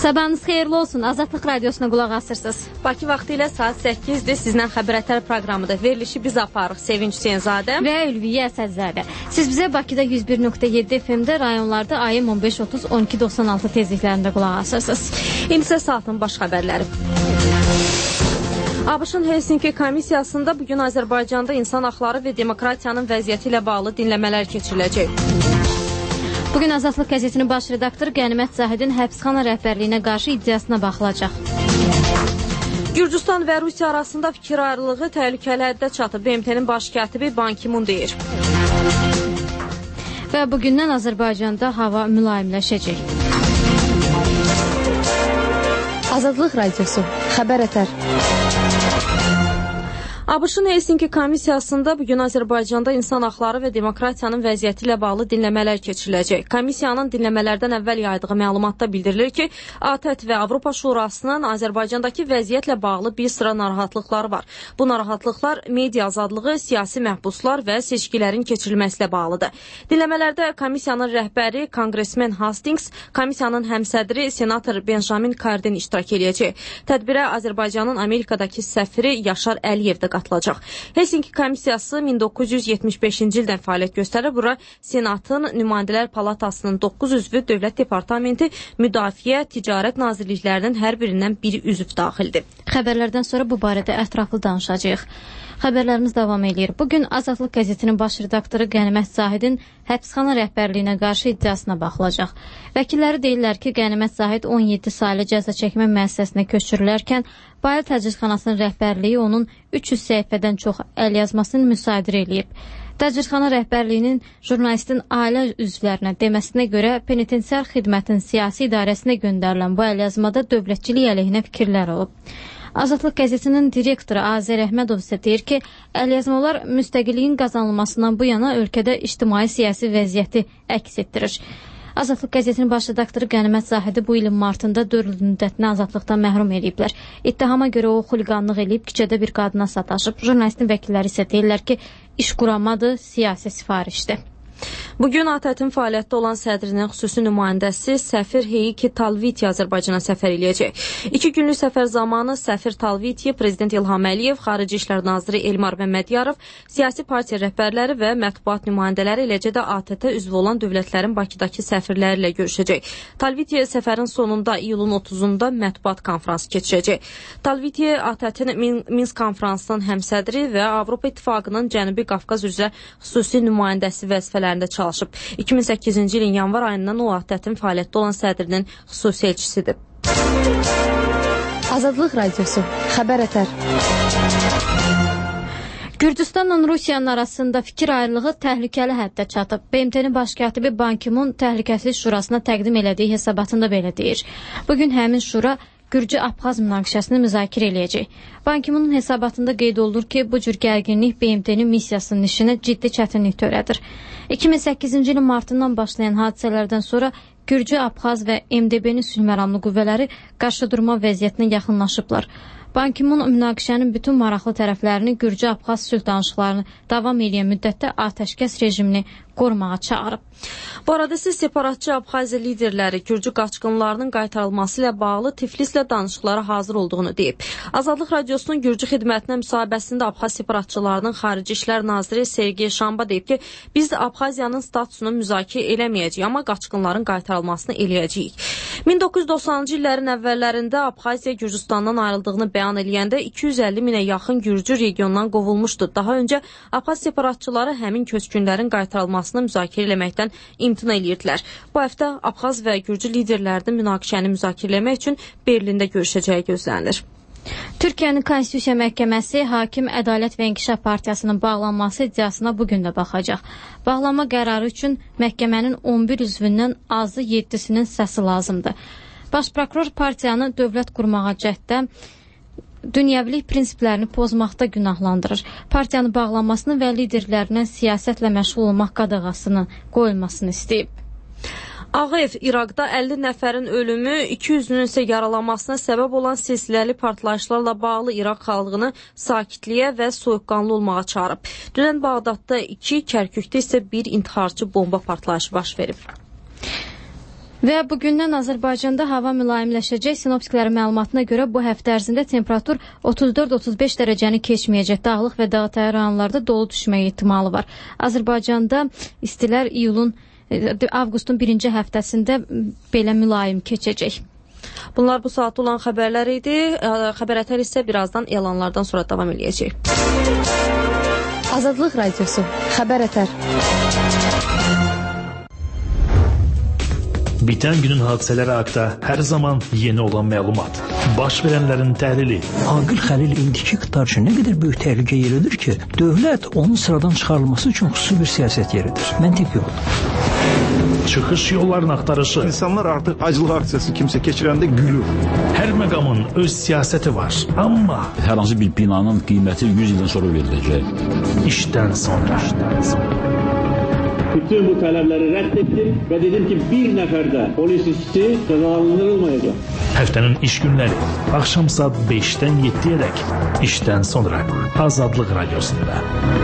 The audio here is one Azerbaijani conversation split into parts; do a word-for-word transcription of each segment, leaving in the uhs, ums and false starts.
Sabahınız xeyirli olsun. Azadlıq Radiosuna qulaq asırsınız. Bakı vaxtı ilə saat səkkizdir. Sizdən xəbərətər proqramıdır. Verilişi biz aparıq. Sevinç Hüseynzadə və Ülviyə Əsədzadə. Siz bizə Bakıda yüz bir nöqtə yeddi F M-də, rayonlarda A M on beş otuz on iki doxsan altı tezliklərində qulaq asırsınız. İndi isə saatın baş xəbərləri. ABŞ-ın Helsinki komissiyasında bugün Azərbaycanda insan haqları və demokratiyanın vəziyyəti ilə bağlı dinləmələr keçiriləcək. Bugün Azadlıq qəzetinin baş redaktoru Qənimət Zahidin həbsxana rəhbərliyinə qarşı iddiasına baxılacaq. Gürcüstan və Rusiya arasında fikir ayrılığı təhlükəli həddə çatıb, B M T-nin baş katibi Ban Ki-mun deyir. Və bugündən Azərbaycanda hava mülayimləşəcək. Azadlıq Radiosu, xəbər ətər. ABŞ-ın Helsinki komissiyasında bugün Azərbaycanda insan haqları və demokratiyanın vəziyyəti ilə bağlı dinləmələr keçiriləcək. Komissiyanın dinləmələrdən əvvəl yaydığı məlumatda bildirilir ki, A T Ə T və Avropa Şurasının Azərbaycandakı vəziyyətlə bağlı bir sıra narahatlıqları var. Bu narahatlıqlar media azadlığı, siyasi məhbuslar və seçkilərin keçirilməsi ilə bağlıdır. Dinləmələrdə komissiyanın rəhbəri Konqresmen Hastings, komissiyanın həmsədri senator Benjamin Kardin iştirak edəcək. Tədbirə Azərbaycanın Amerikadakı səfiri Yaşar Əliyev də qatılacaq. Helsinki komissiyası min doqquz yüz yetmiş beşinci ildən fəaliyyət göstərir. Bura Senatın, Nümayəndələr Palatasının doqquz üzvü, Dövlət Departamenti, Müdafiə, Ticarət Nazirliklərinin hər birindən bir üzv daxildir. Xəbərlərdən sonra bu barədə ətraflı danışacağıq. Xəbərlərimiz davam edir. Bugün Azadlıq qəzetinin baş redaktoru Qənimət Zahidin həbsxana rəhbərliyinə qarşı iddiasına baxılacaq. Vəkilləri deyirlər ki, Qənimət Zahid on yeddi saylı cəza çəkmə müəssisəsinə köçürülərkən Bayıl Təcridxanasının rəhbərliyi onun üç yüz səhifədən çox əlyazmasını müsadirə eləyib. Təcridxana rəhbərliyinin jurnalistin ailə üzvlərinə deməsinə görə penitensiar xidmətin siyasi idarəsinə göndərilən bu əlyazmada dövlətçilik əleyhinə fikirlər olub. Azadlıq qəzetinin direktoru Azər Əhmədov isə deyir ki, əlyazmalar müstəqilliyin qazanılmasından bu yana ölkədə ictimai-siyasi vəziyyəti əks etdirir. Azadlıq qəzetinin baş redaktoru Qənimət Zahidi bu ilin martında dörd il müddətinə azadlıqdan məhrum ediblər. İttihama görə o xuliqanlıq edib küçədə bir qadına sataşıb. Jurnalistin vəkilləri isə deyirlər ki, iş quramadı, siyasi sifarişdir. Bugün A T Ə T-in fəaliyyətdə olan sədrinin xüsusi nümayəndəsi səfir Heiki Talviti Azərbaycana səfər eləyəcək. İki günlük səfər zamanı səfir Talviti, Prezident İlham Əliyev, Xarici İşlər Naziri Elmar Məmmədiyarov, siyasi partiya rəhbərləri və mətbuat nümayəndələri, eləcə də A T Ə T üzv olan dövlətlərin Bakıdakı səfirləri ilə görüşəcək. Talviti səfərin sonunda iyulun otuzunda mətbuat konfransı keçirəcək. Talviti A T Ə T-in Minsk konfransının həmsədri və Avropa İttifaqının Cənubi Qafqaz üzrə xüsusi nümayəndəsi vəzifələrində çalışıb. iki min səkkizinci ilin yanvar ayından o A T Ə T-in fəaliyyətdə olan sədrinin xüsusi elçisidir. Azadlıq Radiosu, xəbər ətər. Gürcüstanla Rusiyanın arasında fikir ayrılığı təhlükəli həddə çatıb. B M T-nin baş katibi Ban Ki-mun Təhlükəsizlik Şurasına təqdim elədiyi hesabatında belə deyir. Bugün həmin şura Gürcü-Abxaz münaqişəsini müzakirə eləyəcək. Ban Ki-munun hesabatında qeyd olunur ki, bu cür gərginlik B M T-nin missiyasının işinə ciddi çətinlik törədir. iki min səkkizinci ilin martından başlayan hadisələrdən sonra Gürcü-Abxaz və M D B-nin sülhməramlı qüvvələri qarşıdurma vəziyyətinə yaxınlaşıblar. Ban Ki-mun münaqişənin bütün maraqlı tərəflərini Gürcü-Abxaz sülh danışıqlarını davam edən müddətdə atəşkəs rejimini qorumağa çağırıb. Bu arada siz separatçı Abxaziya liderləri Gürcü qaçqınlarının qaytarılması ilə bağlı Tiflislə danışıqlara hazır olduğunu deyib. Azadlıq Radiosunun Gürcü xidmətinə müsahibəsində Abxaz separatçılarının Xarici İşlər Naziri Sergey Şamba deyib ki, biz Abxaziyanın statusunu müzakirə eləməyəcəyik, amma qaçqınların qaytarılmasını eləyəcəyik. min doqquz yüz doxsanıncı illərin əvvəllərində Abxaziya Gürcüstandan ayrıldığını bəyan eləyəndə iki yüz əlli minə yaxın Gürcü regiondan qovulmuşdu. Daha öncə Abxaz separatçıları həmin köçkünlərin qaytarılmasını müzakirə eləməkdən imtina edirdilər. Bu həftə Abxaz və Gürcü liderlərinin münaqişəni müzakirə etmək üçün Berlində görüşəcəyi gözlənilir. Türkiyənin Konstitusiya Məhkəməsi Hakim Ədalət və İnkişaf Partiyasının bağlanması iddiasına bugün də baxacaq. Bağlanma qərarı üçün məhkəmənin on bir üzvündən azı yeddisinin səsi lazımdır. Baş prokuror partiyanı dövlət qurmağa cəhddə dünyəvilik prinsiplərini pozmaqda günahlandırır. Partiyanın bağlanmasını və liderlərindən siyasətlə məşğul olmaq qadağasını qoyulmasını istəyib. Ağ Ev İraqda əlli nəfərin ölümü, iki yüzünün isə yaralanmasına səbəb olan silsiləli partlayışlarla bağlı İraq xalqını sakitliyə və soyuqqanlı olmağa çağırıb. Dünən Bağdadda iki, Kərkükdə isə bir intiharçı bomba partlayışı baş verib. Və bugündən Azərbaycanda hava mülayimləşəcək. Sinoptiklərin məlumatına görə bu həftə ərzində temperatur otuz dörd otuz beş dərəcəni keçməyəcək. Dağlıq və dağətəyi rayonlarda dolu düşmək ehtimalı var. Azərbaycanda istilər iyulun, avqustun birinci həftəsində belə mülayim keçəcək. Bunlar bu saat olan xəbərlər idi. Xəbər ətər isə birazdan elanlardan sonra davam edəcək. Azadlıq Radiosu, xəbər ətər. Bitən günün hadisələri haqqında hər zaman yeni olan məlumat. Baş verənlərin təhlili. Aqil Xəlil indiki iqtidar üçün nə qədər böyük təhlükə yeridir ki, dövlət onun sıradan çıxarılması üçün xüsusi bir siyasət yeridir. Məntiq yoldur. Çıxış yollarının axtarışı. İnsanlar artıq acılıq aksiyası kimsə keçirəndə gülür. Hər məqamın öz siyasəti var. Amma hər hansı bir binanın qiyməti yüz ildən sonra veriləcək. İşdən sonra. İşdən sonra. Bütün bu tələbləri rədd etdim və dedim ki, bir nəfər də polis işçisi cəzalandırılmayacaq. Həftənin iş günləri axşam saat beşdən yeddiyədək işdən sonra Azadlıq Radiosunda.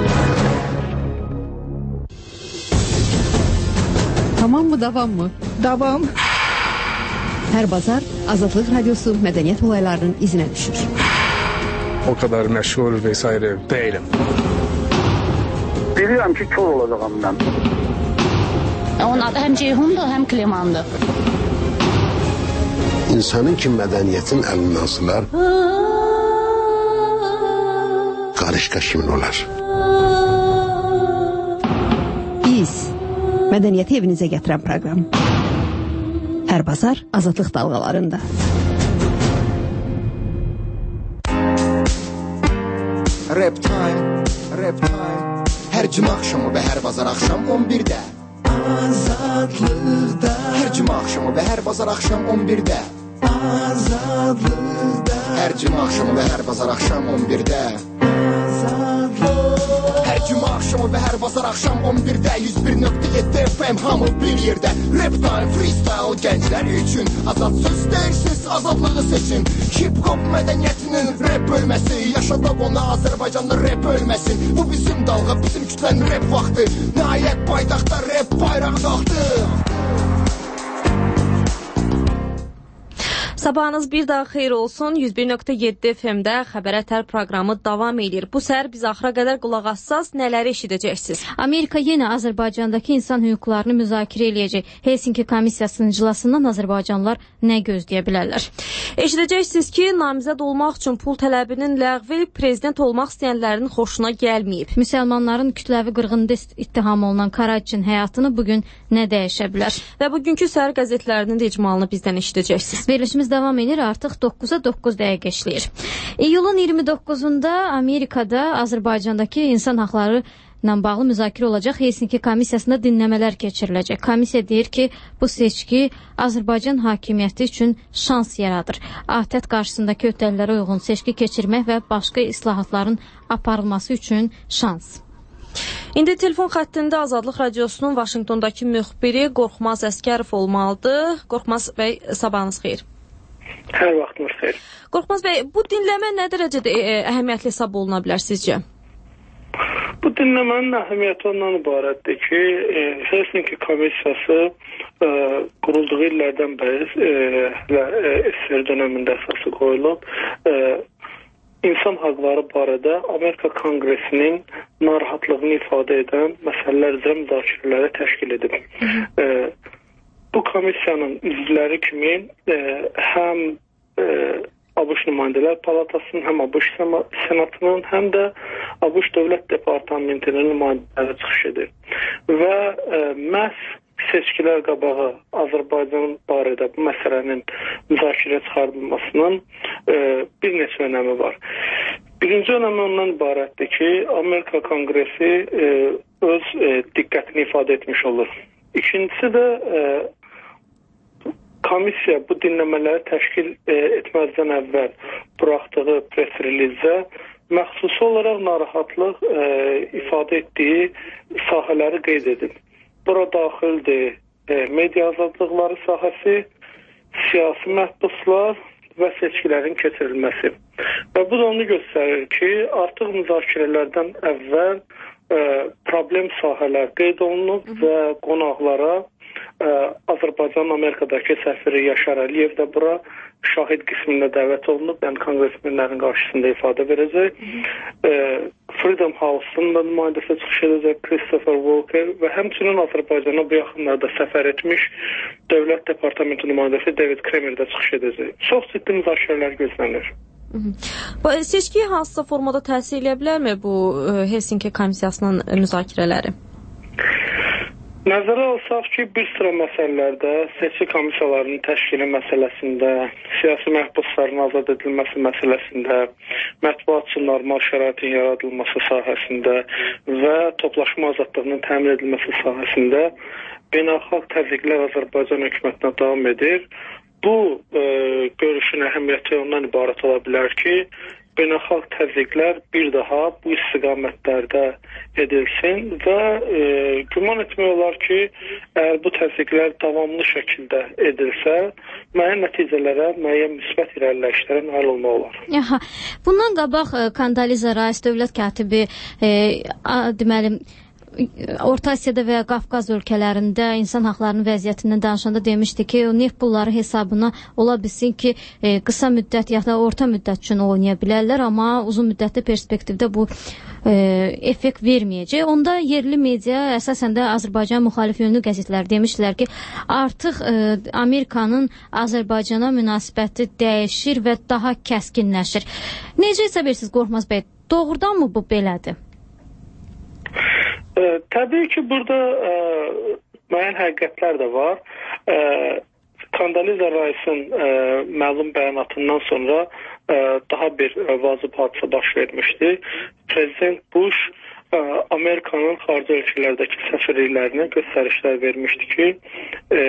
Tamam mı, davam mı? Davam. Hər bazar Azadlıq Radiosu mədəniyyət olaylarının izinə düşür. O kadar məşğul vesaire değilim. Bilirəm ki, kör olacağım mən. Onun adı həm Ceyhundur, həm Klimandır. İnsanın ki, mədəniyyətin əlindən asılar, qarışqa kimin olar? Biz, mədəniyyəti evinizə gətirən proqram. Hər bazar Azadlıq dalğalarında. Rap time, rap time. Hər cümə axşamı və hər bazar axşam on birdə. Azadlıqda. Hər cümə axşamı və hər bazar axşam on birdə. Azadlıqda. Hər cümə axşamı və hər bazar axşam on birdə. Azadlıqda. Hər cümə axşamı və hər bazar axşam on birdə. yüz bir nöqtə yeddi F M hamı bir yerdə. Rap time, freestyle gənclər üçün. Azad söz deyirsiz, azadlığı seçin. Hip-hop mədəniyyətinin rap bölməsi. Yaşadaq ona Azərbaycanlı rap ölməsin. Bu bizim dalğa, bizim kütlənin rap vaxtı. Nəhayət paytaxtda rap bayrağı qalxdı. Sabahınız bir daha xeyir olsun. yüz bir nöqtə yeddi F M-də Xəbər Ətər proqramı davam edir. Bu səhər biz axıra qədər qulaq assaz nələri eşidəcəksiniz? Amerika yenə Azərbaycandakı insan hüquqlarını müzakirə eləyəcək. Helsinki komissiyasının iclasından Azərbaycanlılar nə gözləyə bilərlər? Eşidəcəksiniz ki, namizəd olmaq üçün pul tələbinin ləğvi prezident olmaq istəyənlərin xoşuna gəlməyib. Müsəlmanların kütləvi qırğında ittiham olunan Karaçin həyatını bugün nə dəyişə bilər? Və bugünkü səhər qəzetlərinin də icmalını bizdən eşidəcəksiniz. Verilişimiz davam edir, artıq doqquza doqquz dəqiqə işləyir. İyulun iyirmi doqquzunda Amerikada Azərbaycandakı insan haqları ilə bağlı müzakirə olacaq. Helsinki komissiyasında dinləmələr keçiriləcək. Komissiya deyir ki, bu seçki Azərbaycan hakimiyyəti üçün şans yaradır. ATƏT qarşısındakı öhdəliklərə uyğun seçki keçirmək və başqa islahatların aparılması üçün şans. İndi telefon xəttində Azadlıq Radiosunun Vaşinqtondakı müxbiri Qorxmaz Əskərov olmalıdır. Qorxmaz bəy, sabahınız xeyir. Hər vaxtınız xeyir. Qorxmaz bəy, bu dinləmə nə dərəcədə e, əhəmiyyətli hesab oluna bilər sizcə? Bu dinləmənin əhəmiyyəti ondan ibarətdir ki, e, Helsinki komissiyası e, qurulduğu illərdən bəri e, e, S S R dönəmində əsası qoyulub. E, İnsan haqları barədə Amerika Konqresinin narahatlığını ifadə edən məsələlər üzrə müzakirələri təşkil edib. E, bu komissiyanın üzvləri kimi e, həm e, ABŞ Nümayəndələr Palatasının, həm ABŞ Senatının, həm də ABŞ Dövlət Departamentinin nümayəndələri çıxış edir. Və e, məhz seçkilər qabağı Azərbaycan barədə bu məsələnin müzakirə çıxardılmasının e, bir neçə önəmi var. Birinci önəmi ondan ibarətdir ki, Amerika Konqresi e, öz e, diqqətini ifadə etmiş olur. İkincisi də e, komissiya bu dinləmələri təşkil e, etməzdən əvvəl buraxdığı press relizdə məxsusi olaraq narahatlıq e, ifadə etdiyi sahələri qeyd edib. Bura daxildir e, media azadlıqları sahəsi, siyasi məhbuslar və seçkilərin keçirilməsi. Və bu da onu göstərir ki, artıq müzakirələrdən əvvəl e, problem sahələr qeyd olunub və qonaqlara ə, Azərbaycanın Amerikadakı səfiri Yaşar Əliyev də bura şahid qismində dəvət olunub, yəni konqresmenlərin qarşısında ifadə verəcək. Ə, Freedom House-un da nümayəndəsi çıxış edəcək Christopher Walker və həmçinin Azərbaycana bu yaxınlarda səfər etmiş Dövlət Departamenti nümayəndəsi David Kremer də çıxış edəcək. Çox ciddi müzakirələr gözlənir. Bu seçkiyə hansısa formada təsir edə bilərmi bu Helsinki komissiyasının müzakirələri? Nəzərə alsaq ki, bir sıra məsələlərdə seçki komissiyalarının təşkili məsələsində, siyasi məhbusların azad edilməsi məsələsində, mətbuat üçün normal şəraitin yaradılması sahəsində və toplaşma azadlığının təmin edilməsi sahəsində beynəlxalq təzyiqlər Azərbaycan hökumətinə davam edir. Bu e, görüşün əhəmiyyəti ondan ibarət ola bilər ki, beynəlxalq təzyiqlər bir daha bu istiqamətlərdə edilsin və e, güman etmək olar ki, əgər bu təzyiqlər davamlı şəkildə edilsə, müəyyən nəticələrə, müəyyən müsbət irəliləyişlərə nail olmaq olar. Aha. Bundan qabaq Kondoliza Rice dövlət katibi e, deməli Orta Asiyada və Qafqaz ölkələrində insan haqlarının vəziyyətindən danışanda demişdi ki, neft pulları hesabına ola bilsin ki, e, qısa müddət ya da orta müddət üçün oynaya bilərlər, amma uzun müddətli perspektivdə bu e, effekt verməyəcək. Onda yerli media, əsasən də Azərbaycan müxalif yönlü qəzetlər demişdilər ki, artıq e, Amerikanın Azərbaycana münasibəti dəyişir və daha kəskinləşir. Necə hesab edirsiniz Qorxmaz bəy? Doğrudanmı bu belədir? Ə, təbii ki, burada ə, müəyyən həqiqətlər də var. Ə, Kondoliza Rice'ın ə, məlum bəyanatından sonra ə, daha bir ə, vacib hadisə baş vermişdi. Prezident Bush ə, Amerikanın xarici ölkələrdəki səfirliklərinə göstərişlər vermişdi ki, ə,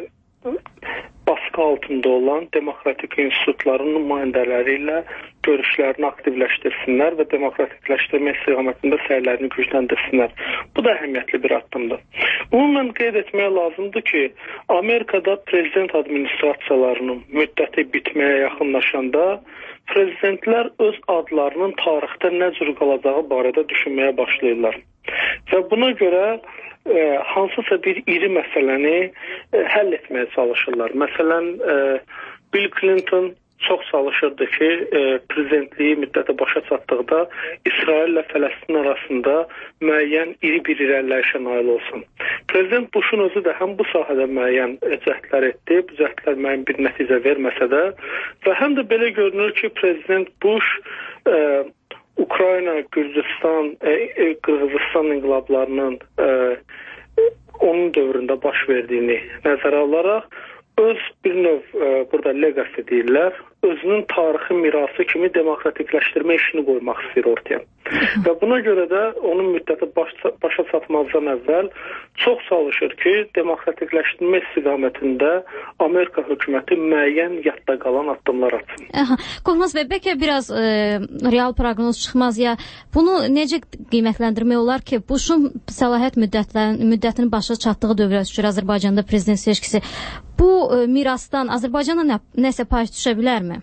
baskı altında olan demokratik institutların nümayəndələri ilə görüşlərini aktivləşdirsinlər və demokratikləşdirmə istiqamətində səylərini gücləndirsinlər. Bu da əhəmiyyətli bir addımdır. Ümumən qeyd etməyə lazımdır ki, Amerikada prezident administrasiyalarının müddəti bitməyə yaxınlaşanda prezidentlər öz adlarının tarixdə nə cür qalacağı barədə düşünməyə başlayırlar. Və buna görə e, hansısa bir iri məsələni e, həll etməyə çalışırlar. Məsələn, e, Bill Clinton çox çalışırdı ki, e, prezidentliyi müddəti başa çatdıqda İsrail ilə Fələstin arasında müəyyən iri bir irəliləyişə nail olsun. Prezident Bush'un özü də həm bu sahədə müəyyən cəhdlər etdi, bu cəhdlər müəyyən bir nəticə verməsə də və həm də belə görünür ki, prezident Bush e, Ukrayna, Gürcüstan, e, e, Qırğızistan inqilablarının e, onun dövründə baş verdiyini nəzərə alaraq öz bir növ e, burada legacy deyirlər, özünün tarixi mirası kimi demokratikləşdirmə işini qoymaq istəyir ortaya. Və buna görə də onun müddəti baş, başa çatmazdan əvvəl çox çalışır ki, demokratikləşdirmə istiqamətində Amerika hökuməti müəyyən yadda qalan addımlar atsın. Aha. Qorxmaz bəy, bəlkə biraz e, real proqnoz çıxmaz ya. Bunu necə qiymətləndirmək olar ki, Bush'un səlahiyyət müddətinin başa çatdığı dövrə düşür Azərbaycanda prezident seçkisi. Bu e, mirasdan Azərbaycana nə, nəsə pay düşə bilərmi?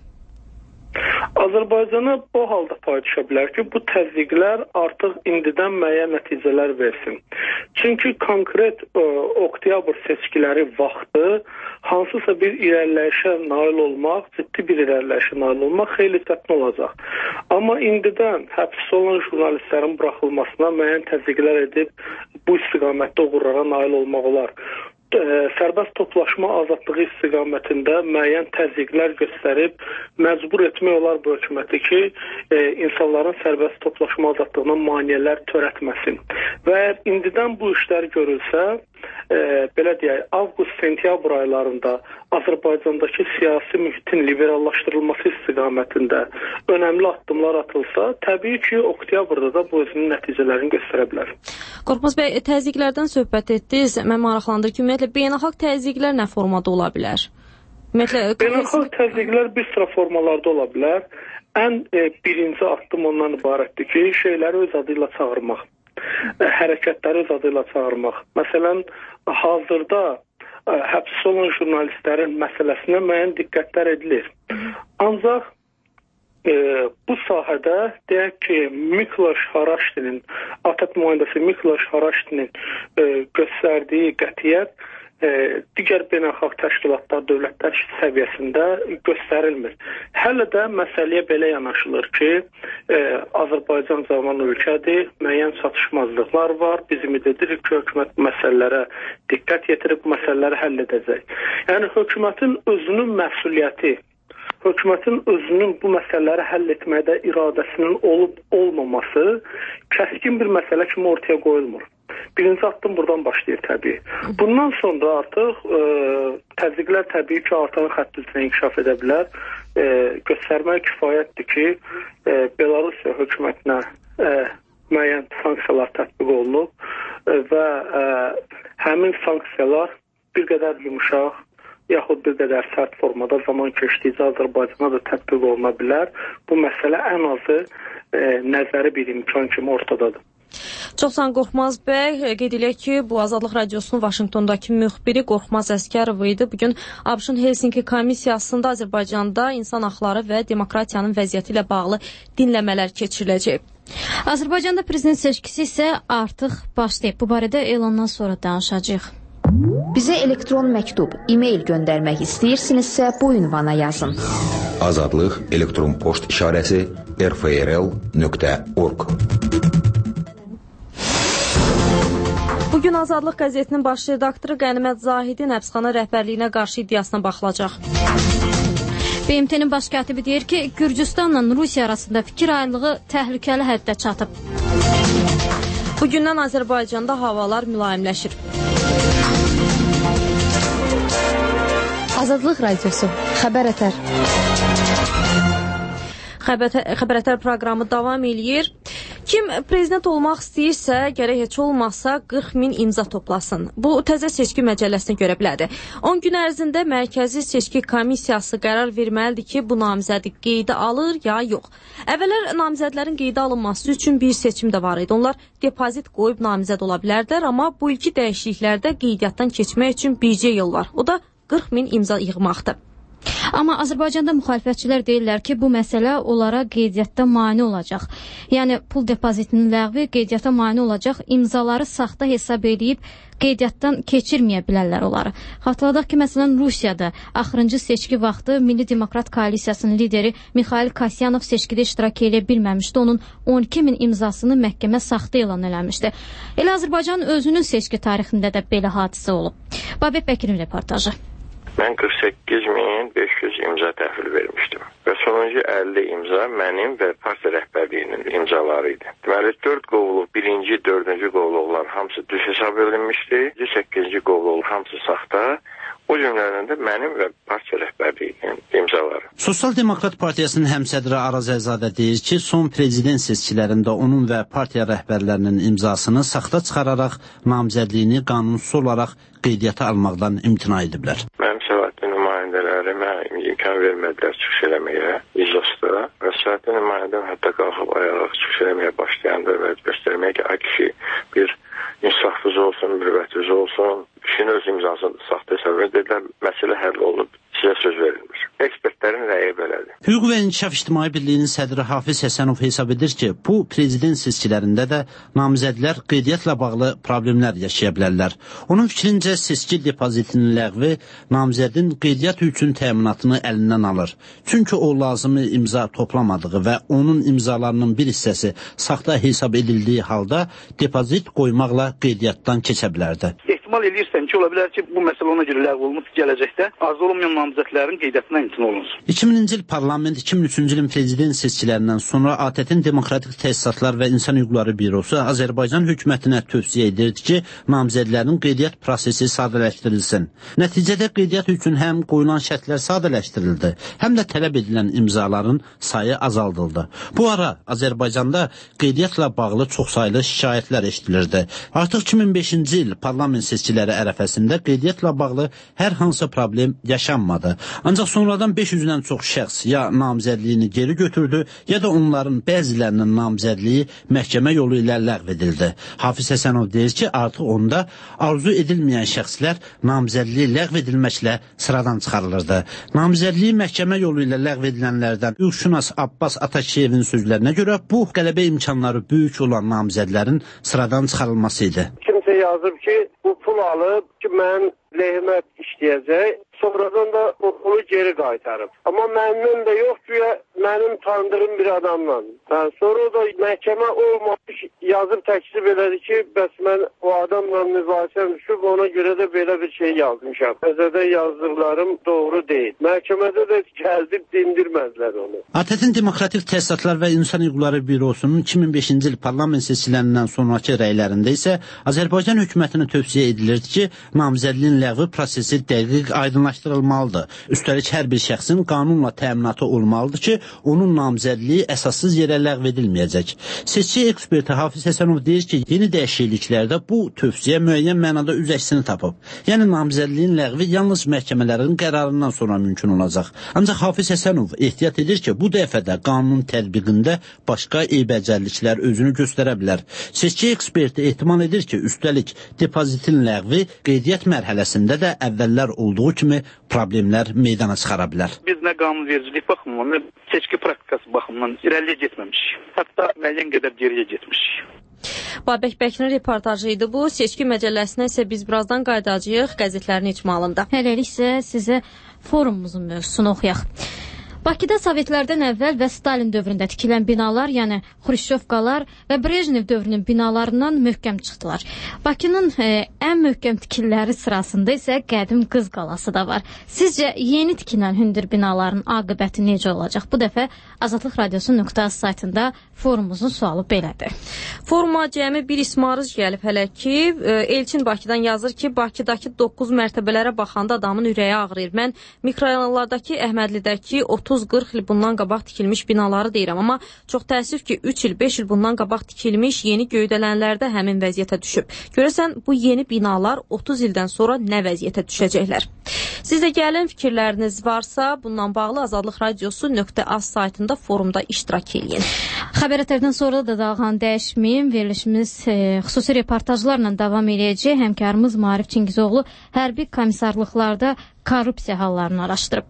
Azərbaycana o halda pay düşə bilər ki, bu təzyiqlər artıq indidən müəyyən nəticələr versin. Çünki konkret ə, oktyabr seçkiləri vaxtı hansısa bir irəliləyişə nail olmaq, ciddi bir irəliləyişə nail olmaq xeyli çətin olacaq. Amma indidən həbsdə olan jurnalistlərin buraxılmasına müəyyən təzyiqlər edib bu istiqamətdə uğurlara nail olmaq olar. Sərbəst toplaşma azadlığı istiqamətində müəyyən təzyiqlər göstərib məcbur etmək olar bu hökuməti ki, e, insanların sərbəst toplaşma azadlığına maneələr törətməsin. Və əgər indidən bu işlər görülsə, e, belə deyək, avqust-sentyabr aylarında Azərbaycandakı siyasi mühitin liberallaşdırılması istiqamətində önəmli addımlar atılsa, təbii ki, oktyabrda da bu özünün nəticələrini göstərə bilər. Qorxmaz bəy, təzyiqlərdən söhbət etdiniz. Mən maraqlandır ki, ümumiyyətlə beynəlxalq təzyiqlər nə formada ola bilər? Ümumiyyətlə beynəlxalq təzyiqlər bir sıra formalarda ola bilər. Ən e, birinci addım ondan ibarətdir ki, şeyləri öz adı ilə çağırmaq, e, hərəkətləri öz adı ilə çağırmaq. Məsələn, hazırda ə, həbs olan jurnalistlərin məsələsinə müəyyən diqqətlər edilir. Ancaq e, bu sahədə deyək ki, Mikloş Haraştinin, ATƏT nümayəndəsi Mikloş Haraştinin e, göstərdiyi qətiyyət e, digər beynəlxalq təşkilatlar, dövlətlər səviyyəsində göstərilmir. Hələ də məsələyə belə yanaşılır ki, e, Azərbaycan zamanlı ölkədir, müəyyən çatışmazlıqlar var. Biz ümid edirik ki, hökumət məsələlərə diqqət yetirib bu məsələləri həll edəcək. Yəni hökumətin özünün məsuliyyəti, hökumətin özünün bu məsələləri həll etməkdə iradəsinin olub-olmaması kəskin bir məsələ kimi ortaya qoyulmur. Birinci addım buradan başlayır təbii. Bundan sonra artıq e, təzyiqlər təbii ki, artan xətt üzrə inkişaf edə bilər. E, göstərmək kifayətdir ki, e, Belarusya hökumətinə e, müəyyən sanksiyalar tətbiq olunub e, və e, həmin sanksiyalar bir qədər yumuşaq, yaxud bir qədər sərt formada zaman keçdikcə Azərbaycana da tətbiq oluna bilər. Bu məsələ ən azı e, nəzəri bir imkan kimi ortadadır. Çox sağ olun Qorxmaz bəy. Qeyd eləyək ki, bu Azadlıq Radiosunun Vaşinqtondakı müxbiri Qorxmaz Əsgərov idi. Bugün ABŞ-ın Helsinki komissiyasında Azərbaycanda insan haqları və demokratiyanın vəziyyəti ilə bağlı dinləmələr keçiriləcək. Azərbaycanda prezident seçkisi isə artıq başlayıb. Bu barədə elandan sonra danışacağıq. Bizə elektron məktub, e-mail göndərmək istəyirsinizsə bu ünvana yazın. Azadlıq elektron poçt işarəsi r f r l nöqtə org. Bugün Azadlıq qəzetinin baş redaktoru Qənimət Zahidin həbsxana rəhbərliyinə qarşı iddiasına baxılacaq. B M T-nin baş katibi deyir ki, Gürcüstanla Rusiya arasında fikir ayrılığı təhlükəli həddə çatıb. Bugündən Azərbaycanda havalar mülayimləşir. Azadlıq Radiosu, Xəbər Ətər. Xəbər Ətər proqramı davam eləyir. Kim prezident olmaq istəyirsə, gərək heç olmazsa qırx min imza toplasın. Bu təzə seçki məcəlləsinə görə bilədir. on gün ərzində Mərkəzi Seçki Komissiyası qərar verməlidir ki, bu namizədi qeydə alır ya yox. Əvvəllər namizədlərin qeydə alınması üçün bir seçim də var idi. Onlar depozit qoyub namizəd ola bilərdilər, amma bu ilki dəyişikliklərdə qeydiyyatdan keçmək üçün bircə yıl var. O da qırx min imza yığmaqdır. Amma Azərbaycanda müxalifətçilər deyirlər ki, bu məsələ onlara qeydiyyatda mane olacaq. Yəni pul depozitinin ləğvi qeydiyyata mane olacaq, imzaları saxta hesab edib qeydiyyatdan keçirməyə bilərlər onları. Xatırladaq ki, məsələn Rusiyada axırıncı seçki vaxtı Milli Demokrat Koalisiyasının lideri Mikhail Kasyanov seçkidə iştirak edə bilməmişdi. Onun on iki min imzasını məhkəmə saxta elan eləmişdi. Elə Azərbaycanın özünün seçki tarixində də belə hadisə olub. Babək Bəkirin reportajı. Mən qırx səkkiz min beş yüz imza təhvil vermişdim və sonuncu əlli imza mənim və partiya rəhbərliyinin imzaları idi. Deməli, dörd qovluq, birinci, dördüncü qovluqlar hamısı düz hesab edilmişdi, səkkizinci qovluq hamısı saxta, o cümlədən də mənim və partiya rəhbərliyinin imzaları. Sosial Demokrat Partiyasının həmsədri Araz Əlizadə deyir ki, son prezident seçkilərində onun və partiya rəhbərlərinin imzasını saxta çıxararaq namizədliyini qanunsuz olaraq qeydiyyata almaqdan imtina ediblər. Mənim səlahiyyətli nümayəndələrimə imkan vermədilər çıxış eləməyə iclasda və səlahiyyətli nümayəndəm hətta qalxıb ayağa çıxış eləməyə başlayanda və göstərməyə ki, ay kişi bir insafsız olsun, mürvətsiz olsun, kişinin öz imzasını saxta hesab edilər, məsələ həll olunub, sizə söz verilmiş. Ekspertlərin rəyi belədir. Hüquq və İnkişaf İctimai Birliyinin sədri Hafiz Həsənov hesab edir ki, bu prezident seçkilərində də namizədlər qeydiyyatla bağlı problemlər yaşaya bilərlər. Onun fikrincə seçki depozitinin ləğvi namizədin qeydiyyat üçün təminatını əlindən alır. Çünki o lazımi imza toplamadığı və onun imzalarının bir hissəsi saxta hesab edildiyi halda depozit qoymaqla qeydiyyatdan keçə bilərdi. ehtimal edirsən ki, ola bilər ki, bu məsələ ona görə ləğv olunub gələcəkdə azad olmayan namizədlərin qeydiyyatından imtina olunsun. iki minci il parlament iki min üçüncü ilin prezident seçkilərindən sonra A T T-in Demokratik Təsisatlar və İnsan Hüquqları Bürosu Azərbaycan hökumətinə tövsiyə edirdi ki, namizədlərin qeydiyyat prosesi sadələşdirilsin. Nəticədə qeydiyyat üçün həm qoyulan şərtlər sadələşdirildi, həm də tələb edilən imzaların sayı azaldıldı. Bu ara Azərbaycanda qeydiyyatla bağlı çoxsaylı şikayətlər eşidilirdi. Artıq iki min beşinci il parlament seçkiləri ərəfəsində qeydiyyatla bağlı hər hansı problem yaşanmadı. Ancaq sonradan beş yüzdən çox şəxs ya namizədliyini geri götürdü, ya da onların bəzilərinin namizədliyi məhkəmə yolu ilə ləğv edildi. Hafiz Həsənov deyir ki, artıq onda arzu edilməyən şəxslər namizədliyi ləğv edilməklə sıradan çıxarılırdı. Namizədliyi məhkəmə yolu ilə ləğv edilənlərdən hüquqşünas Abbas Atakişiyevin sözlərinə görə bu qələbə imkanları böyük olan namizədlərin sıradan çıxarılması idi. Kimsə qəzetə yazıb ki, bu pul alıb ki, mən lehimə işləyəcək. Sonradan da onu geri qaytarıb. Amma məndən də yox ki, mənim tanıdığım bir adamla. Yəni, sonra da məhkəmə olmamış yazıb təklif elədi ki, bəs mən o adamla mübahisəm düşüb, ona görə də belə bir şey yazmışam. Özədə yazdıqlarım doğru deyil. Məhkəmədə də gəlib dindirmədilər onu. A T T-in Demokratik Təsisatlar və İnsan Hüquqları Bürosunun iki min beşinci il parlament seçkilərindən sonraki rəylərində isə Azərbaycan hökumətinə tövsiyə edilirdi ki, namizədliyin ləğvi prosesi dəqiq aydınlaşdırılmalıdır. Üstəlik hər bir şəxsin qanunla təminatı olmalıdır ki, onun namizədliyi əsassız yerə ləğv edilməyəcək. Seçki eksperti Hafiz Həsənov deyir ki, yeni dəyişikliklərdə bu tövsiyə müəyyən mənada üz əksini tapıb. Yəni namizədliyin ləğvi yalnız məhkəmələrin qərarından sonra mümkün olacaq. Ancaq Hafiz Həsənov ehtiyat edir ki, bu dəfə də qanunun tətbiqində başqa eybəcərliklər özünü göstərə bilər. Seçki eksperti ehtimal edir ki, üstəlik depozitin ləğvi qeydiyyat mərhələsində də əvvəllər olduğu kimi problemlər meydana çıxara bilər. Biz nə qanunvericilik baxımından, nə seçki praktikası baxımından irəliyə getməmişik. Hətta müəyyən qədər geriyə getmişik. Babək Bəkirin reportajı idi bu. Seçki məcəlləsinə isə biz birazdan qayıdacağıq qəzetlərin icmalında. Hələlik isə sizə forumumuzun mövzusunu oxuyaq. Bakıda Sovetlərdən əvvəl və Stalin dövründə tikilən binalar, yəni Xruşşovkalar və Brejnev dövrünün binalarından möhkəm çıxdılar. Bakının e, ən möhkəm tikililəri sırasında isə qədim Qız qalası da var. Sizcə yeni tikilən hündür binaların aqibəti necə olacaq? Bu dəfə Azadlıq Radiosu nöqtə az saytında forumumuzun sualı belədir. Foruma cəmi bir ismarız gəlib hələ ki. Elçin Bakıdan yazır ki, Bakıdakı doqquz mərtəbələrə baxanda adamın ürəyi ağrıyır. Mən mikrorayonlardakı Əhmədlidəki otuz qırx il bundan qabaq tikilmiş binaları deyirəm. Amma çox təəssüf ki, üç il, beş il bundan qabaq tikilmiş yeni göydələnlərdə həmin vəziyyətə düşüb. Görəsən, bu yeni binalar otuz ildən sonra nə vəziyyətə düşəcəklər? Sizdə gəlin fikirləriniz varsa, bundan bağlı Azadlıq Radiosu nöqtə az saytında forumda iştirak edin. Xəbər ətərdən sonra da dalğan dəyişməyim. Verilişimiz e, xüsusi reportajlarla davam edəcək. Həmkarımız Maarif Çingizoğlu hərbi komissarlıqlarda korrupsiya hallarını araşdırıb.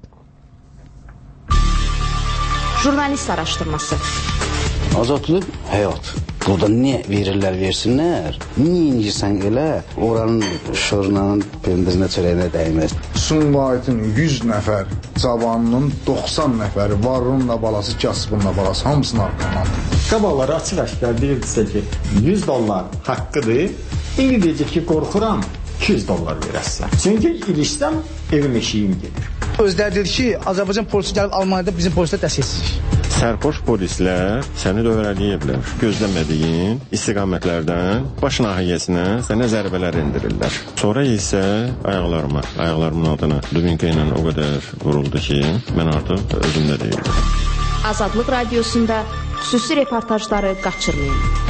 Jurnalist araşdırması. Azadlıq həyat. Burada nə verirlər, versinlər. Niyə incirsən elə? Oranın şorunun pendirinə, çörəyinə dəyməz. Sumqayıtın yüz nəfər cavanının doxsan nəfəri varlığınla balası, kasbınla balası hamısını arqalandı. Qabaqları açıq-aşkar deyirdisə ki, yüz dollar haqqıdır. İndi deyəcək ki, qorxuram, iki yüz dollar verəsən. Çünki ilişsəm evim eşiyim gedir. Özləri dedi ki, Azərbaycan polisi gəlib Almaniyada bizim polislər dəstəksizlik. Sərxoş polislər səni dövrələyiblər. Gözləmədiyin istiqamətlərdən baş nahiyəsinə sənə zərbələr endirirlər. Sonra isə ayaqlarıma, ayaqlarımın altına dubinka ilə o qədər vuruldu ki, mən artıq özümdə deyildim. Azadlıq Radiosunda xüsusi reportajları qaçırmayın.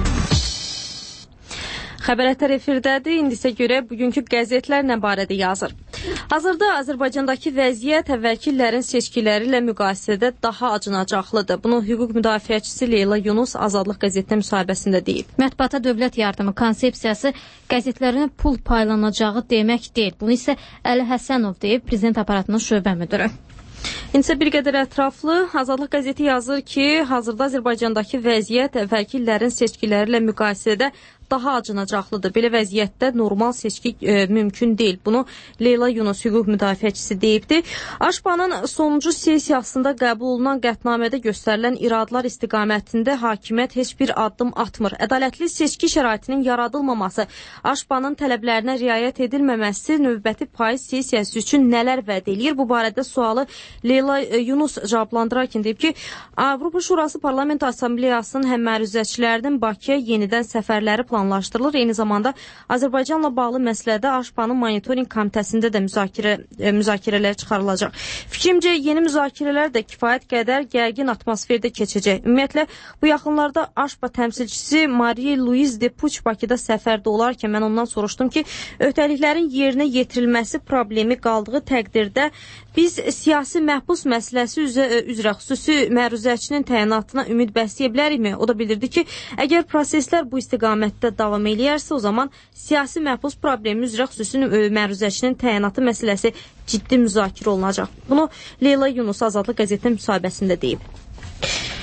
Xəbərətər efirdədir. İndi isə görə bugünkü qəzetlər nə barədə yazır. Hazırda Azərbaycandakı vəziyyət əvvəlki illərin seçkiləri ilə müqayisədə daha acınacaqlıdır. Bunu hüquq müdafiəçisi Leyla Yunus Azadlıq qəzetinə müsahibəsində deyib. Mətbuata dövlət yardımı konsepsiyası qəzetlərinə pul paylanacağı demək deyil. Bunu isə Əli Həsənov deyib, prezident aparatının şöbə müdürü. İndi isə bir qədər ətraflı Azadlıq qəzeti yazır ki, hazırda Azərbaycandakı vəziyyət əvvəlki illərin seçkiləri ilə müqayisədə daha acınacaqlıdır. Belə vəziyyətdə normal seçki e, mümkün deyil. Bunu Leyla Yunus hüquq müdafiəçisi deyibdi. Aşpanın sonuncu sessiyasında qəbul olunan qətnamədə göstərilən iradlar istiqamətində hakimiyyət heç bir addım atmır. Ədalətli seçki şəraitinin yaradılmaması, Aşpanın tələblərinə riayət edilməməsi növbəti payız sessiyası üçün nələr vəd eləyir? Bu barədə sualı Leyla Yunus cavablandırarkən deyib ki, Avropa Şurası Parlament Assambleyasının həmməruzəçilərinin Bakıya yenidən səfərləri planlaşdırılır. planlaşdırılır. Eyni zamanda Azərbaycanla bağlı məsələdə Aşpanın monitoring komitəsində də müzakirə, e, müzakirələr çıxarılacaq. Fikrimcə, yeni müzakirələr də kifayət qədər gərgin atmosferdə keçəcək. Ümumiyyətlə, bu yaxınlarda Aşpa təmsilçisi Marie-Louise de Puch Bakıda səfərdə olarkən mən ondan soruşdum ki, öhdəliklərin yerinə yetirilməsi problemi qaldığı təqdirdə biz siyasi məhbus məsələsi üzrə, üzrə xüsusi məruzəçinin təyinatına ümid bəsləyə bilərikmi? O da bildirdi ki, əgər proseslər bu istiqamətdə davam eləyərsə, o zaman siyasi məhbus problemi üzrə xüsusi məruzəçinin təyinatı məsələsi ciddi müzakirə olunacaq. Bunu Leyla Yunus Azadlıq qəzetinin müsahibəsində deyib.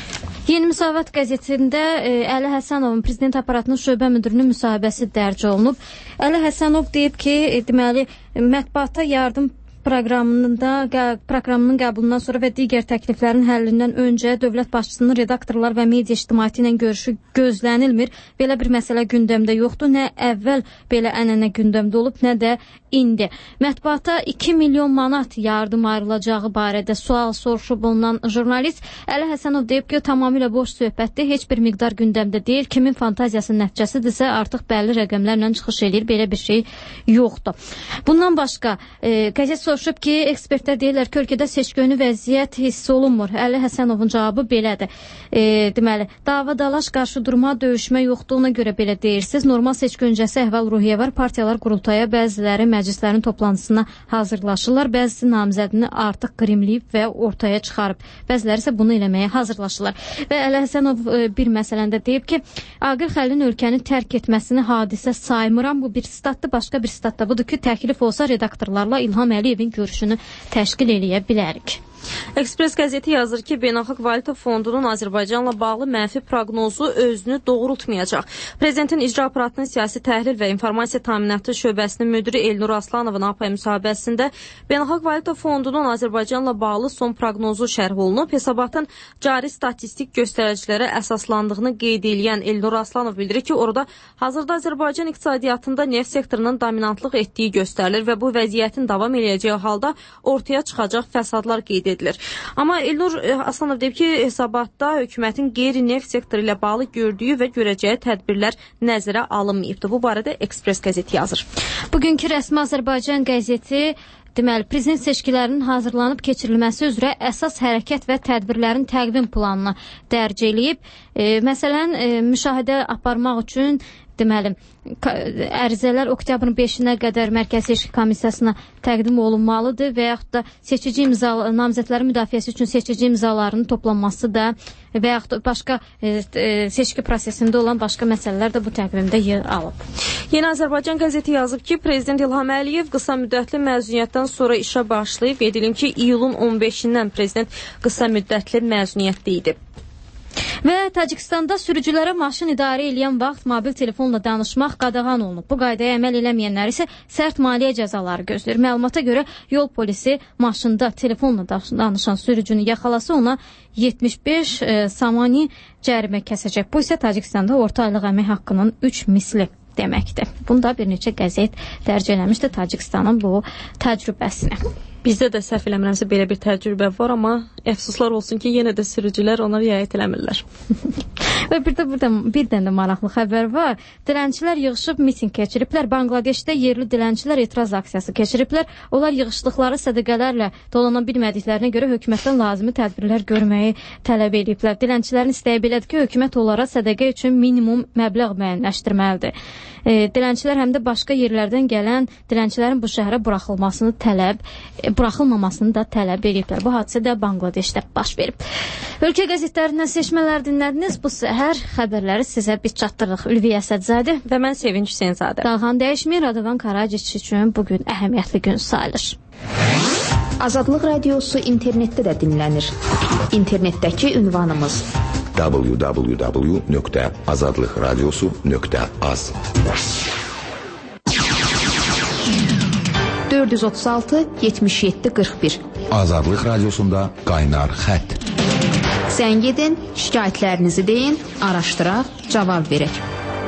Yeni Müsavat qəzetində e, Əli Həsənovun prezident aparatının şöbə müdirinin müsahibəsi dərc olunub. Əli Həsənov deyib ki, e, deməli, mətbuata yardım proqramında, proqramının qəbulundan sonra və digər təkliflərin həllindən öncə dövlət başçısının redaktorlar və media ictimaiyyəti ilə görüşü gözlənilmir. Belə bir məsələ gündəmdə yoxdur. Nə əvvəl belə ənənə gündəmdə olub, nə də indi. Mətbuata iki milyon manat yardım ayrılacağı barədə sual soruşub olunan jurnalist Əli Həsənov deyib ki, tamamilə boş söhbətdir, heç bir miqdar gündəmdə deyil. Kimin fantaziyasının nəticəsidirsə artıq bəlli rəqəmlərlə çıxış edir. Belə bir şey yoxdur. Bundan başqa, e, qəzet soruşub ki, ekspertlər deyirlər ki, ölkədə seçkönü vəziyyət hiss olunmur. Əli Həsənovun cavabı belədir. E, deməli, dava dalaş, qarşı durma, döyüşmə yoxdur, ona görə belə deyirsiniz. Normal seçki öncəsi əhval-ruhiyyə var. Partiyalar qurultaya, bəziləri məclislərin toplantısına hazırlaşırlar. Bəzisi namizədini artıq qrimləyib və ortaya çıxarıb. Bəziləri isə bunu eləməyə hazırlaşırlar. Və Əli Həsənov e, bir məsələndə deyib ki, Aqil Xəlilin ölkəni tərk etməsini hadisə saymıram. Bu bir statdır. Başqa bir statda budur ki, təklif olsa redaktorlarla İlham Əliyevin görüşünü təşkil eləyə bilərik. Ekspres qəzeti yazır ki, Beynəlxalq Valyuta Fondunun Azərbaycanla bağlı mənfi proqnozu özünü doğrultmayacaq. Prezidentin icra aparatının siyasi təhlil və informasiya təminatı şöbəsinin müdiri Elnur Aslanovun A P müsahibəsində Beynəlxalq Valyuta Fondunun Azərbaycanla bağlı son proqnozu şərh olunub. Hesabatın cari statistik göstəricilərə əsaslandığını qeyd edən Elnur Aslanov bildirir ki, orada hazırda Azərbaycan iqtisadiyyatında neft sektorunun dominantlıq etdiyi göstərilir və bu vəziyyətin davam edəcəyi halda ortaya çıxacaq fəsadlar qeyd edilir. Amma Elnur Aslanov deyib ki, hesabatda hökumətin qeyri-neft sektoru ilə bağlı gördüyü və görəcəyi tədbirlər nəzərə alınmayıbdır. Bu barədə Ekspres qəzeti yazır. Bugünkü rəsmi Azərbaycan qəzeti deməli, prezident seçkilərinin hazırlanıb keçirilməsi üzrə əsas hərəkət və tədbirlərin təqvim planını dərc eləyib. E, məsələn, e, müşahidə aparmaq üçün deməli, ərizələr oktyabrın beşinə qədər Mərkəzi Seçki Komissiyasına təqdim olunmalıdır və yaxud da seçici imza, namizədlərin müdafiəsi üçün seçici imzalarının toplanması da və yaxud da başqa e, e, seçki prosesində olan başqa məsələlər də bu təqvimdə yer alıb. Yeni Azərbaycan qəzeti yazıb ki, Prezident İlham Əliyev qısa müddətli məzuniyyətdən sonra işə başlayıb. Qeyd edim ki, iyulun on beşindən Prezident qısa müddətli məzuniyyətdə idi. Və Tacikistanda sürücülərə maşın idarə edən vaxt mobil telefonla danışmaq qadağan olunub. Bu qaydaya əməl eləməyənlər isə sərt maliyyə cəzaları gözləyir. Məlumata görə yol polisi maşında telefonla danışan sürücünü yaxalasa ona yetmiş beş e, samani cərimə kəsəcək. Bu isə Tacikistanda orta aylıq əmək haqqının üç misli deməkdir. Bunda bir neçə qəzet dərc eləmişdi Tacikistanın bu təcrübəsini. Bizdə də səhv eləmirəmsə belə bir təcrübə var, amma əfsuslar olsun ki, yenə də sürücülər ona riayət eləmirlər. Və bir də burada bir dənə də maraqlı xəbər var. Dilənçilər yığışıb miting keçiriblər. Bangladeşdə yerli dilənçilər etiraz aksiyası keçiriblər. Onlar yığışdıqları sədəqələrlə dolana bilmədiklərinə görə hökumətdən lazımi tədbirlər görməyi tələb ediblər. Dilənçilərin istəyi belədir ki, hökumət onlara sədəqə üçün minimum məbləğ müəyyənləşdirməlidir. E, dilənçilər həm də başqa yerlərdən gələn dilənçilərin bu şəhərə buraxılmasını tələb, e, buraxılmamasını da tələb ediblər. Bu hadisə də Bangladeşdə baş verib. Ölkə qəzetlərindən seçmələr dinlədiniz. Bu səhər xəbərləri sizə biz çatdırırıq. Ülviyə Əsədzadə və mən Sevinç Hüseynzadə. Dalğan dəyişmir. Radovan Karaciç üçün bugün əhəmiyyətli gün sayılır. Azadlıq radiosu internetdə də dinlənir. İnternetdəki ünvanımız w w w nöqtə azadlıq radiosu nöqtə az. dörd yüz otuz altı yetmiş yeddi qırx bir Azadlıq radiosunda qaynar xətt. Zəng edin, şikayətlərinizi deyin, araşdıraq, cavab verək.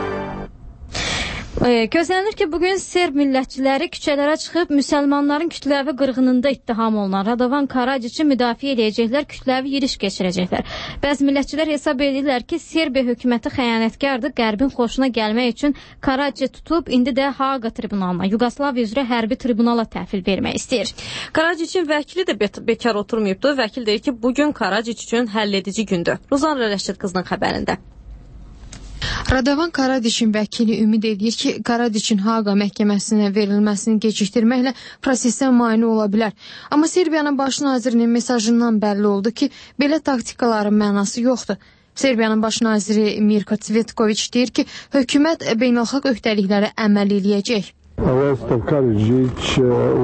Ee, gözlənilir ki, bugün Serb millətçiləri küçələrə çıxıb müsəlmanların kütləvi qırğınında ittiham olunan Radovan Karaciçi müdafiə edəcəklər, kütləvi yiriş keçirəcəklər. Bəzi millətçilər hesab edirlər ki, Serbiya hökuməti xəyanətkardır, Qərbin xoşuna gəlmək üçün Karaciçi tutub, indi də Haaqa tribunalına, Yugoslaviya üzrə hərbi tribunala təhvil vermək istəyir. Karaciçin vəkili də be bekar oturmayıbdır. Vəkil deyir ki, bugün Karaciç üçün həlledici gündür. Ruzan Rəşid qızının xəbərində. Radovan Karadiçin vəkili ümid edir ki, Karadiçin Haaqa məhkəməsinə verilməsini gecikdirməklə prosesdən mane ola bilər. Amma Serbiyanın baş nazirinin mesajından bəlli oldu ki, belə taktikaların mənası yoxdur. Serbiyanın baş naziri Mirko Cvetković deyir ki, hökumət beynəlxalq öhdəliklərə əməl eləyəcək.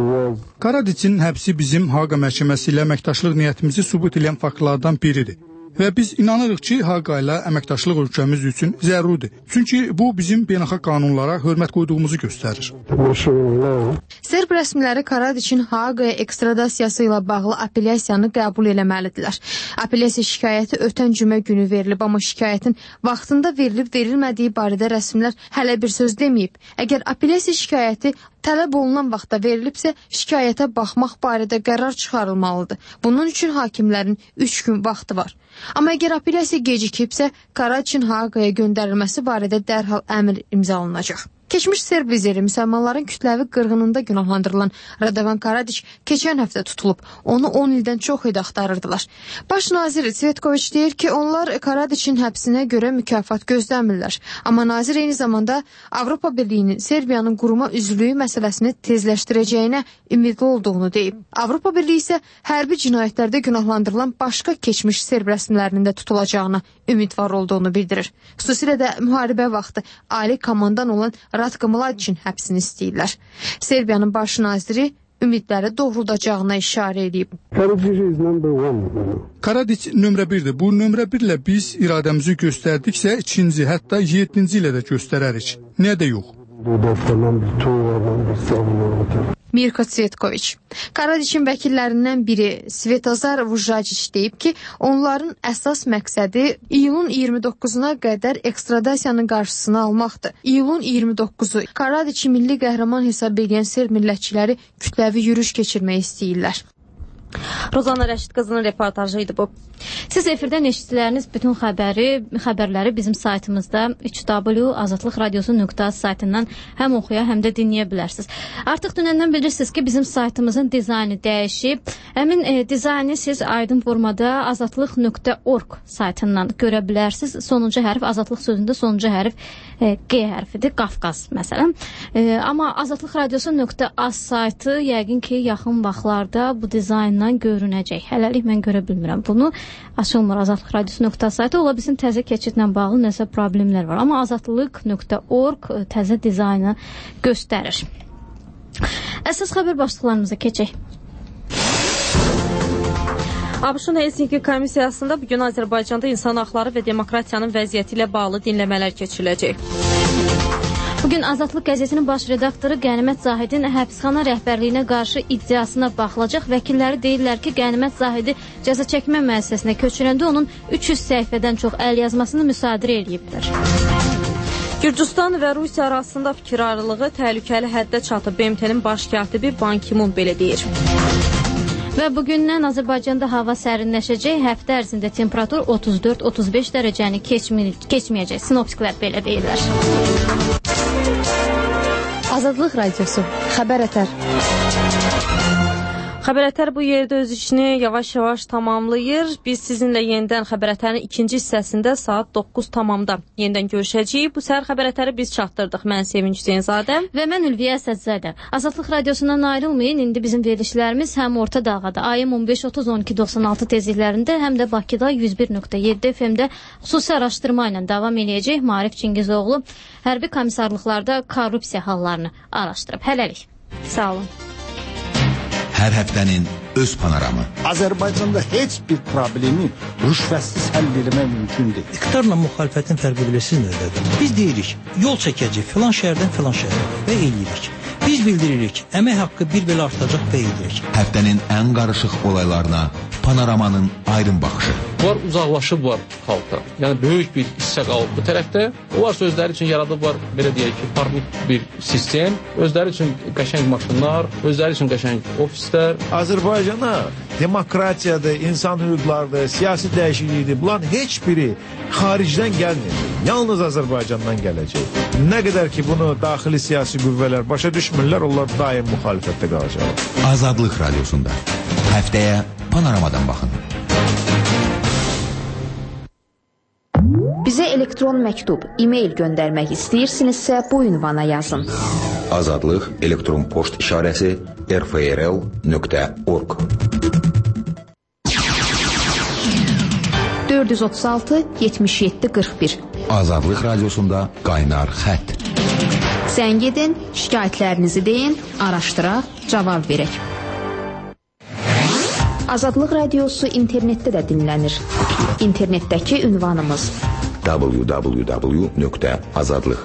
Karadiçin həbsi bizim Haaqa məhkəməsi ilə əməkdaşlıq niyyətimizi sübut edən faktlardan biridir. Və biz inanırıq ki, Haqa ilə əməkdaşlıq ölkəmiz üçün zəruridir. Çünki bu bizim beynəlxalq qanunlara hörmət qoyduğumuzu göstərir. Serb rəsmiləri Karadiçin Haqaya ekstradasiyası ilə bağlı apellyasiyanı qəbul eləməlidirlər. Apellyasiya şikayəti ötən cümə günü verilib, amma şikayətin vaxtında verilib-verilmədiyi barədə rəsmilər hələ bir söz deməyib. Əgər apellyasiya şikayəti tələb olunan vaxtda verilibsə, şikayətə baxmaq barədə qərar çıxarılmalıdır. Bunun üçün hakimlərin üç gün vaxtı var. Amma əgər apellyasiya gecikibsə, Karadiçin Haqaya göndərilməsi barədə dərhal əmr imzalanacaq. Keçmiş Serb lideri müsəlmanların kütləvi qırğınında günahlandırılan Radovan Karadiç keçən həftə tutulub. Onu on ildən çox idi axtarırdılar. Baş nazir Cvetkoviç deyir ki, onlar Karadiçin həbsinə görə mükafat gözləmirlər. Amma nazir eyni zamanda Avropa Birliyinin Serbiyanın quruma üzvlüyü məsələsini tezləşdirəcəyinə ümidli olduğunu deyib. Avropa Birliyi isə hərbi cinayətlərdə günahlandırılan başqa keçmiş Serb rəsmilərinin də tutulacağına ümidvar olduğunu bildirir. Xüsusilə də müharibə vaxtı ali komandan olan Ratko Mladiçin həbsini istəyirlər. Serbiyanın baş naziri ümidləri doğrudacağına işarə edib. Karadiç nömrə birdir. Bu nömrə birlə biz iradəmizi göstərdiksə, ikinci, hətta yeddinci ilə də göstərərik. Nə də yox. Mirko Cvetkoviç. Karadiçin vəkillərindən biri Svetozar Vujacic deyib ki, onların əsas məqsədi iyulun iyirmi doqquzuna qədər ekstradasiyanın qarşısını almaqdır. İyulun iyirmi doqquzu Karadiçi milli qəhrəman hesab edən Serb millətçiləri kütləvi yürüş keçirmək istəyirlər. Rozana Rəşid qızının reportajı idi bu. Siz efirdən eşitdikləriniz bütün xəbəri, xəbərləri bizim saytımızda üç w azadlıq radiosu nöqtə az saytından həm oxuya, həm də dinləyə bilərsiniz. Artıq dünəndən bilirsiniz ki, bizim saytımızın dizaynı dəyişib. Həmin e, dizaynı siz aydın formada azadlıq nöqtə org saytından görə bilərsiniz. Sonuncu hərf, azadlıq sözündə sonuncu hərf e, G hərfidir, Qafqaz məsələn. E, amma azadlıq radiosu nöqtə az saytı yəqin ki, yaxın vaxtlarda bu dizayndan görünəcək. Hələlik mən görə bilmirəm bunu. Açılmır azadlıq radiosu nöqtə az saytı. Ola bizim təzə keçidlə bağlı nəsə problemlər var. Amma azadlıq nöqtə org təzə dizaynı göstərir. Əsas xəbər başlıqlarımıza keçək. ABŞ-ın Helsinki komissiyasında bugün Azərbaycanda insan haqları və demokratiyanın vəziyyəti ilə bağlı dinləmələr keçiriləcək. Bugün Azadlıq qəzetinin baş redaktoru Qənimət Zahidin həbsxana rəhbərliyinə qarşı iddiasına baxılacaq. Vəkilləri deyirlər ki, Qənimət Zahidi cəza çəkmə müəssisəsinə köçürəndə onun üç yüz səhifədən çox əlyazmasını müsadirə ediblər. Gürcüstan və Rusiya arasında fikir ayrılığı təhlükəli həddə çatıb. B M T-nin baş katibi Ban Ki-mun belə deyir. Və bugündən Azərbaycanda hava sərinləşəcək. Həftə ərzində temperatur otuz dörd otuz beş dərəcəni keçməyəcək. Sinoptiklər belə deyirlər. Azadlıq radiosu, xəbər ətər. Xəbər ətər bu yerdə öz işini yavaş-yavaş tamamlayır. Biz sizinlə yenidən xəbər ətərin ikinci hissəsində saat doqquz tamamda yenidən görüşəcəyik. Bu səhər xəbər ətəri biz çatdırdıq. Mən Sevinç Hüseynzadə və mən Ülviyə Əsədzadə. Azadlıq radiosundan ayrılmayın. İndi bizim verilişlərimiz həm Orta Dağda, A M on beş otuz on iki doxsan altı tezliklərində, həm də Bakıda yüz bir nöqtə yeddi F M-də xüsusi araşdırma ilə davam eləyəcək. Maarif Çingizoğlu hərbi komissarlıqlarda korrupsiya hallarını araşdırıb. Hələlik. Sağ olun. Hər həftənin öz panoramı. Azərbaycanda heç bir problemi rüşvətsiz həll etmək mümkün deyil. İqtidarla müxalifətin fərqi bilirsiniz nədir? Biz deyirik, yol çəkəcək filan şəhərdən filan şəhərə və eləyirik. Biz bildiririk, əmək haqqı bir belə artacaq və eləyirik. Həftənin ən qarışıq olaylarına panoramanın aydın baxışı. Bunlar uzaqlaşıblar xalqdan. Yəni böyük bir hissə qalıb bu tərəfdə. Onlar özləri üçün yaradıblar, belə deyək ki, parlaq bir sistem, özləri üçün qəşəng maşınlar, özləri üçün qəşəng ofislər. Azərbaycana demokratiyadır, insan hüquqlarıdır, siyasi dəyişiklikdir. Bunların heç biri xaricdən gəlmir. Yalnız Azərbaycandan gələcək. Nə qədər ki bunu daxili siyasi qüvvələr başa düşmürlər, onlar daim müxalifətdə qalacaq. Azadlıq radiosunda həftəyə panoramadan baxın. Bizə elektron məktub, e-mail göndərmək istəyirsinizsə bu ünvana yazın. Azadlıq elektron poçt işarəsi r f r l nöqtə org. dörd yüz otuz altı yetmiş yeddi qırx bir. Azadlıq radiosunda qaynar xətt. Zəng edin, şikayətlərinizi deyin, araşdıraq, cavab verək. Azadlıq Radiosu internetdə də dinlənir. İnternetdəki ünvanımız w w w nöqtə azadlıq